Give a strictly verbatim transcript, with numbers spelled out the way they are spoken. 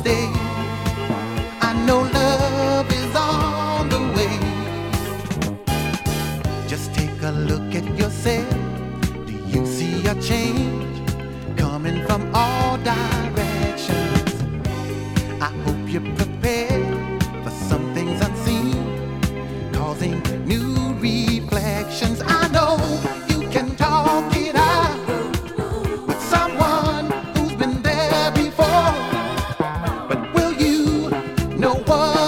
day. I know love is on the way. Just take a look at yourself. Do you see a change coming from all directions? I hope you're prepared for some things unseen, causing new reflections. I know you can talk it out with someone who's been there before, but will you know what